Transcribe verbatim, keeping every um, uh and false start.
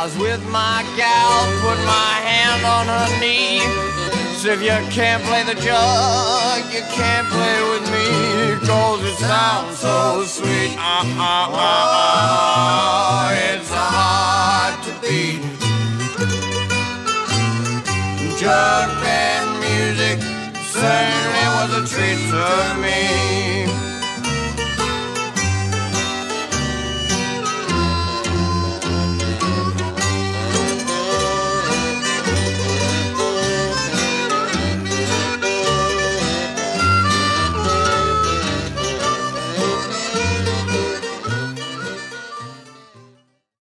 I was with my gal, put my hand on her knee. Said, if you can't play the jug, you can't play with me. Cause it sounds so sweet. Ah, ah, ah, ah. It's hard to beat. Jug band music certainly was a treat to me.